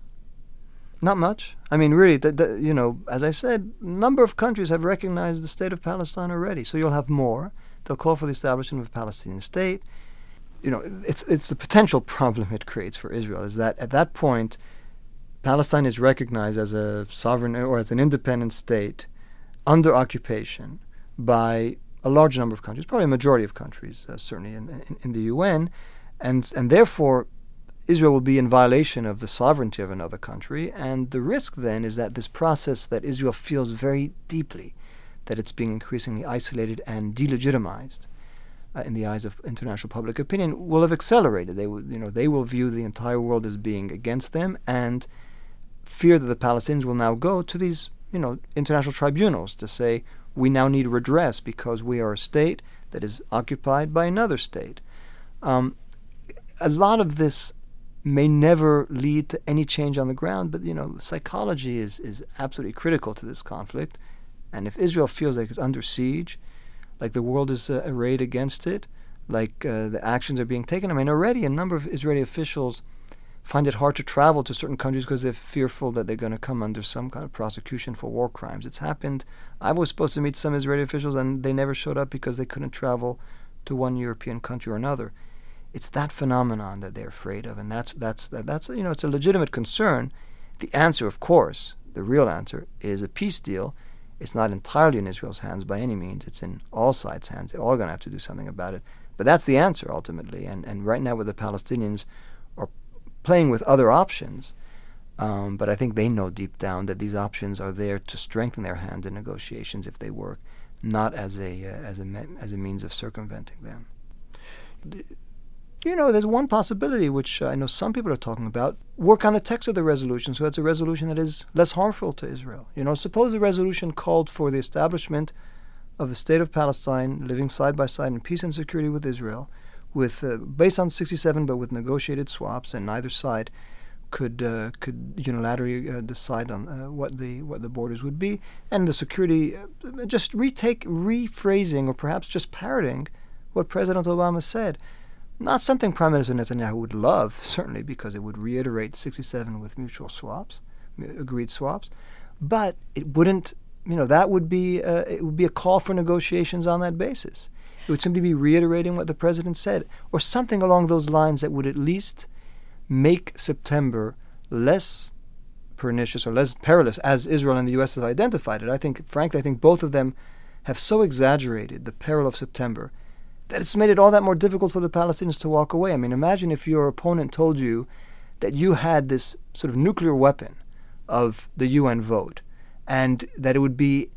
Not much. I mean, really, the, the, you know, as I said, a number of countries have recognized the state of Palestine already. So you'll have more. They'll call for the establishment of a Palestinian state. you know, it's it's the potential problem it creates for Israel is that at that point, Palestine is recognized as a sovereign or as an independent state under occupation by a large number of countries, probably a majority of countries, uh, certainly in, in, in the U N, and and therefore Israel will be in violation of the sovereignty of another country. And the risk then is that this process that Israel feels very deeply, that it's being increasingly isolated and delegitimized uh, in the eyes of international public opinion, will have accelerated. They will, you know, they will view the entire world as being against them, and fear that the Palestinians will now go to these, you know, international tribunals to say, we now need redress because we are a state that is occupied by another state. Um, a lot of this may never lead to any change on the ground, but, you know, psychology is, is absolutely critical to this conflict. And if Israel feels like it's under siege, like the world is uh, arrayed against it, like uh, the actions are being taken, I mean, already a number of Israeli officials find it hard to travel to certain countries because they're fearful that they're going to come under some kind of prosecution for war crimes. It's happened. I was supposed to meet some Israeli officials, and they never showed up because they couldn't travel to one European country or another. It's that phenomenon that they're afraid of, and that's that's that, that's you know it's a legitimate concern. The answer, of course, the real answer, is a peace deal. It's not entirely in Israel's hands by any means. It's in all sides' hands. They're all going to have to do something about it. But that's the answer ultimately. And and right now, with the Palestinians are playing with other options, um, but I think they know deep down that these options are there to strengthen their hand in negotiations if they work, not as a uh, as a me- as a means of circumventing them. You know, there's one possibility which uh, I know some people are talking about: work on the text of the resolution so it's a resolution that is less harmful to Israel. You know, suppose the resolution called for the establishment of the state of Palestine living side by side in peace and security with Israel, with uh, based on sixty-seven, but with negotiated swaps, and neither side could uh, could unilaterally uh, decide on uh, what the what the borders would be, and the security uh, just retake rephrasing or perhaps just parroting what President Obama said. Not something Prime Minister Netanyahu would love, certainly, because it would reiterate sixty-seven with mutual swaps, agreed swaps, but it wouldn't. You know, that would be uh, it would be a call for negotiations on that basis. It would simply be reiterating what the president said, or something along those lines that would at least make September less pernicious or less perilous, as Israel and the U S has identified it. I think, frankly, I think both of them have so exaggerated the peril of September that it's made it all that more difficult for the Palestinians to walk away. I mean, imagine if your opponent told you that you had this sort of nuclear weapon of the U N vote, and that it would be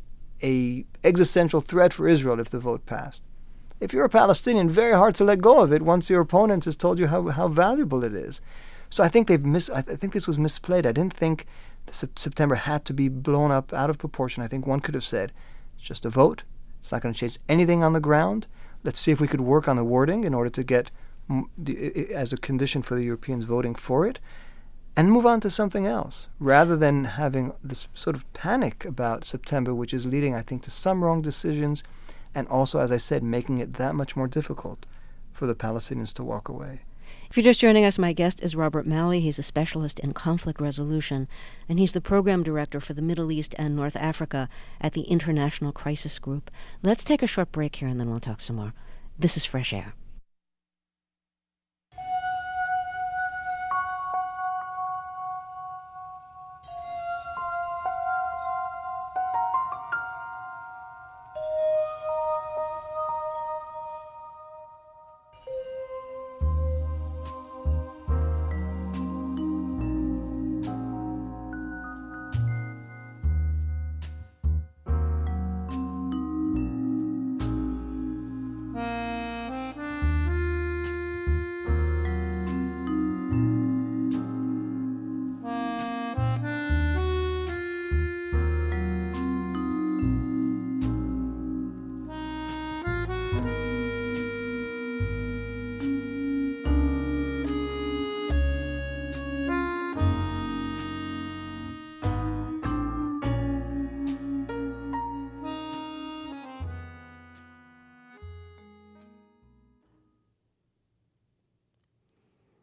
a existential threat for Israel if the vote passed. If you're a Palestinian, very hard to let go of it once your opponent has told you how, how valuable it is. So I think they've mis- I, th- I think this was misplayed. I didn't think the se- September had to be blown up out of proportion. I think one could have said, it's just a vote. It's not going to change anything on the ground. Let's see if we could work on the wording in order to get, m- the, I- as a condition for the Europeans voting for it, and move on to something else, rather than having this sort of panic about September, which is leading, I think, to some wrong decisions, and also, as I said, making it that much more difficult for the Palestinians to walk away. If you're just joining us, my guest is Robert Malley. He's a specialist in conflict resolution, and he's the program director for the Middle East and North Africa at the International Crisis Group. Let's take a short break here, and then we'll talk some more. This is Fresh Air.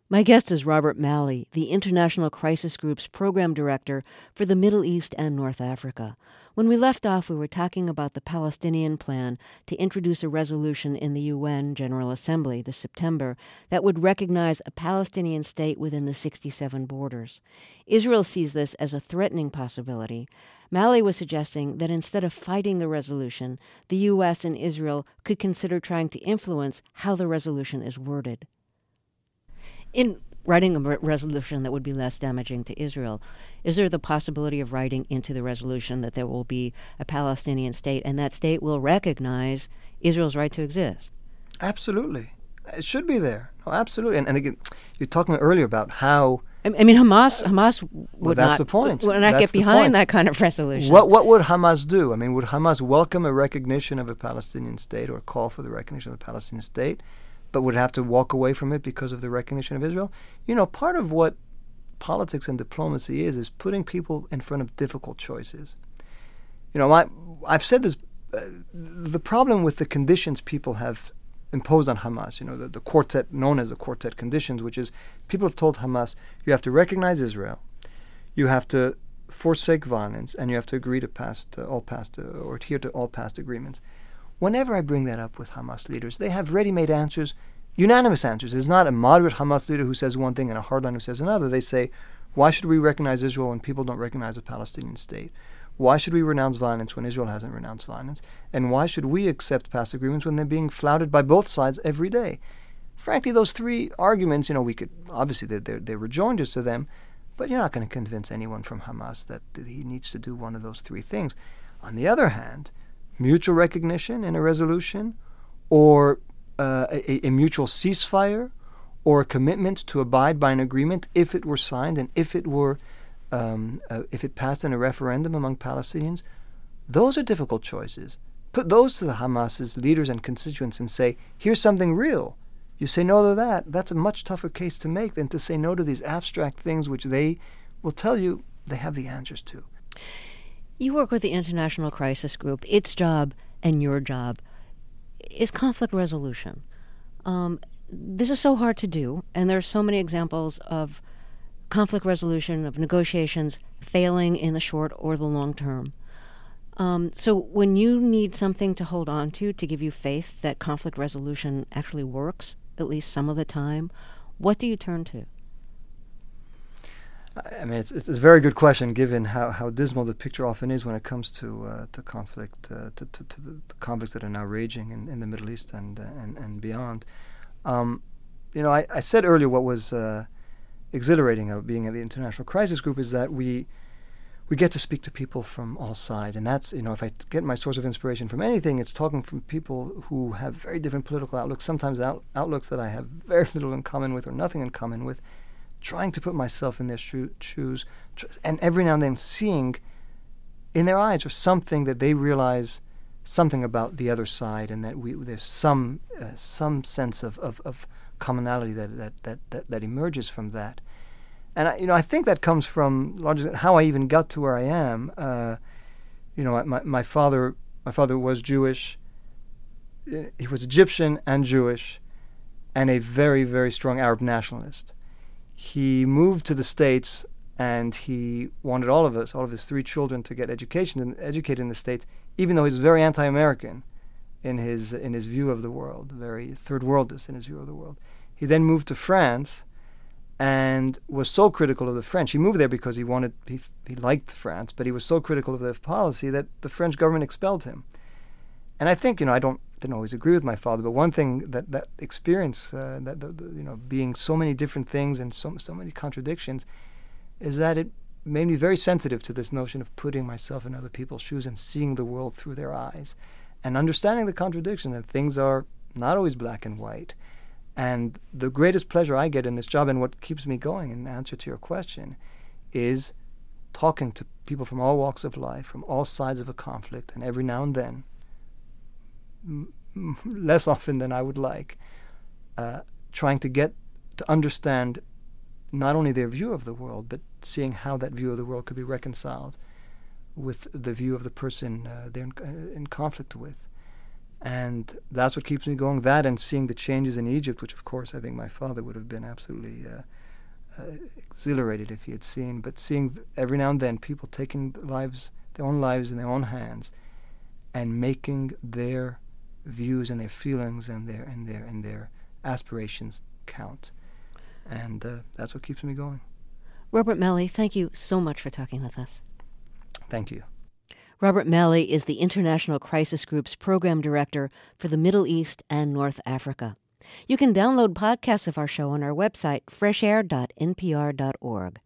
My guest is Robert Malley, the International Crisis Group's program director for the Middle East and North Africa. When we left off, we were talking about the Palestinian plan to introduce a resolution in the U N General Assembly this September that would recognize a Palestinian state within the sixty-seven borders. Israel sees this as a threatening possibility. Malley was suggesting that instead of fighting the resolution, the U S and Israel could consider trying to influence how the resolution is worded. In writing a resolution that would be less damaging to Israel, is there the possibility of writing into the resolution that there will be a Palestinian state and that state will recognize Israel's right to exist? Absolutely. It should be there. No, absolutely. And, and again, you're talking earlier about how... I mean, Hamas Hamas would well, that's not, the point. would not that's get behind that kind of resolution. What, what would Hamas do? I mean, would Hamas welcome a recognition of a Palestinian state or call for the recognition of a Palestinian state, but would have to walk away from it because of the recognition of Israel? You know, part of what politics and diplomacy is, is putting people in front of difficult choices. You know, my, I've said this, uh, the problem with the conditions people have imposed on Hamas, you know, the, the quartet known as the quartet conditions, which is people have told Hamas, you have to recognize Israel, you have to forsake violence, and you have to agree to past, uh, all past, uh, or adhere to all past agreements. Whenever I bring that up with Hamas leaders, they have ready-made answers, unanimous answers. There's not a moderate Hamas leader who says one thing and a hardline who says another. They say, why should we recognize Israel when people don't recognize a Palestinian state? Why should we renounce violence when Israel hasn't renounced violence? And why should we accept past agreements when they're being flouted by both sides every day? Frankly, those three arguments, you know, we could, obviously they're, they're, they're rejoinders to them, but you're not going to convince anyone from Hamas that, that he needs to do one of those three things. On the other hand, mutual recognition in a resolution, or uh, a, a mutual ceasefire, or a commitment to abide by an agreement if it were signed and if it were um, uh, if it passed in a referendum among Palestinians, those are difficult choices. Put those to the Hamas's leaders and constituents and say, here's something real. You say no to that, that's a much tougher case to make than to say no to these abstract things which they will tell you they have the answers to. You work with the International Crisis Group. Its job and your job is conflict resolution. Um, this is so hard to do, and there are so many examples of conflict resolution, of negotiations failing in the short or the long term. Um, so when you need something to hold on to to give you faith that conflict resolution actually works, at least some of the time, what do you turn to? I mean, it's, it's a very good question, given how, how dismal the picture often is when it comes to uh, to conflict, uh, to, to, to the, the conflicts that are now raging in, in the Middle East and uh, and, and beyond. Um, you know, I, I said earlier what was uh, exhilarating about being at the International Crisis Group is that we we get to speak to people from all sides, and that's, you know, if I get my source of inspiration from anything, it's talking from people who have very different political outlooks, sometimes out, outlooks that I have very little in common with or nothing in common with. Trying to put myself in their sho- shoes, tr- and every now and then seeing in their eyes or something that they realize something about the other side, and that we there's some uh, some sense of, of, of commonality that that, that that that emerges from that. And I, you know, I think that comes from largely how I even got to where I am. Uh, you know, my my father my father was Jewish. He was Egyptian and Jewish, and a very very strong Arab nationalist. He moved to the States, and he wanted all of us, all of his three children, to get education and educated in the States, even though he was very anti-American in his in his view of the world, very third worldist in his view of the world. He then moved to France, and was so critical of the French. He moved there because he wanted he he liked France, but he was so critical of their policy that the French government expelled him. And I think, you know, I don't didn't always agree with my father, but one thing that that experience, uh, that the, the, you know, being so many different things and so so many contradictions, is that it made me very sensitive to this notion of putting myself in other people's shoes and seeing the world through their eyes, and understanding the contradiction that things are not always black and white. And the greatest pleasure I get in this job, and what keeps me going, in answer to your question, is talking to people from all walks of life, from all sides of a conflict, and every now and then, m- m- less often than I would like, uh, trying to get to understand not only their view of the world, but seeing how that view of the world could be reconciled with the view of the person uh, they're in, uh, in conflict with. And that's what keeps me going. That and seeing the changes in Egypt, which of course I think my father would have been absolutely uh, uh, exhilarated if he had seen. But seeing th- every now and then people taking lives, their own lives in their own hands, and making their views and their feelings and their and their and their aspirations count. And uh, that's what keeps me going. Robert Malley, thank you so much for talking with us. Thank you. Robert Malley is the International Crisis Group's Program Director for the Middle East and North Africa. You can download podcasts of our show on our website, fresh air dot n p r dot org.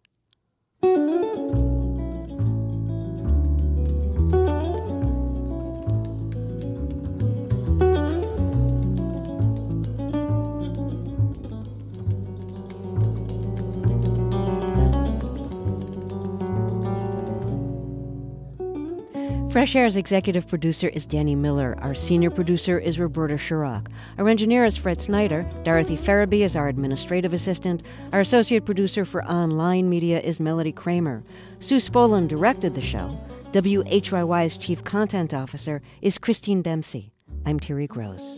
Fresh Air's executive producer is Danny Miller. Our senior producer is Roberta Shirok. Our engineer is Fred Snyder. Dorothy Farabee is our administrative assistant. Our associate producer for online media is Melody Kramer. Sue Spolin directed the show. W H Y Y's chief content officer is Christine Dempsey. I'm Terry Gross.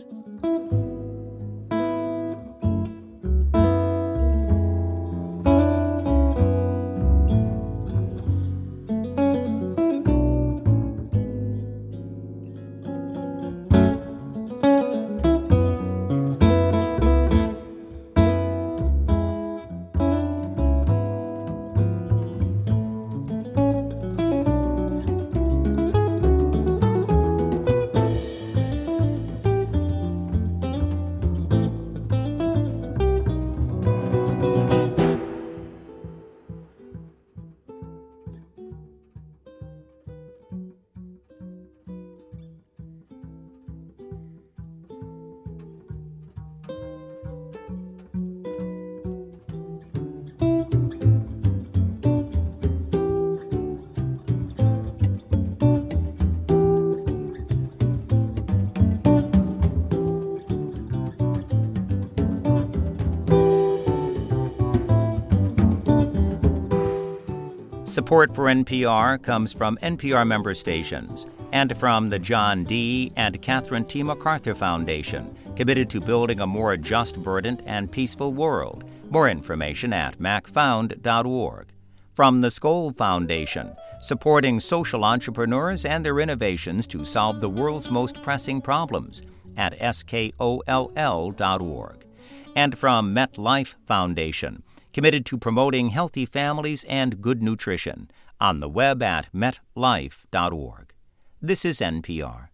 Support for N P R comes from N P R member stations and from the John D. and Catherine T. MacArthur Foundation, committed to building a more just, verdant, and peaceful world. More information at mac found dot org. From the Skoll Foundation, supporting social entrepreneurs and their innovations to solve the world's most pressing problems at skoll dot org. And from MetLife Foundation, committed to promoting healthy families and good nutrition, on the web at met life dot org. This is N P R.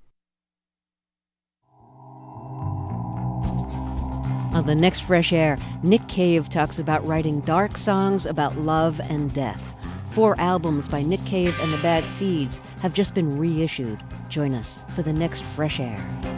On the next Fresh Air, Nick Cave talks about writing dark songs about love and death. Four albums by Nick Cave and the Bad Seeds have just been reissued. Join us for the next Fresh Air.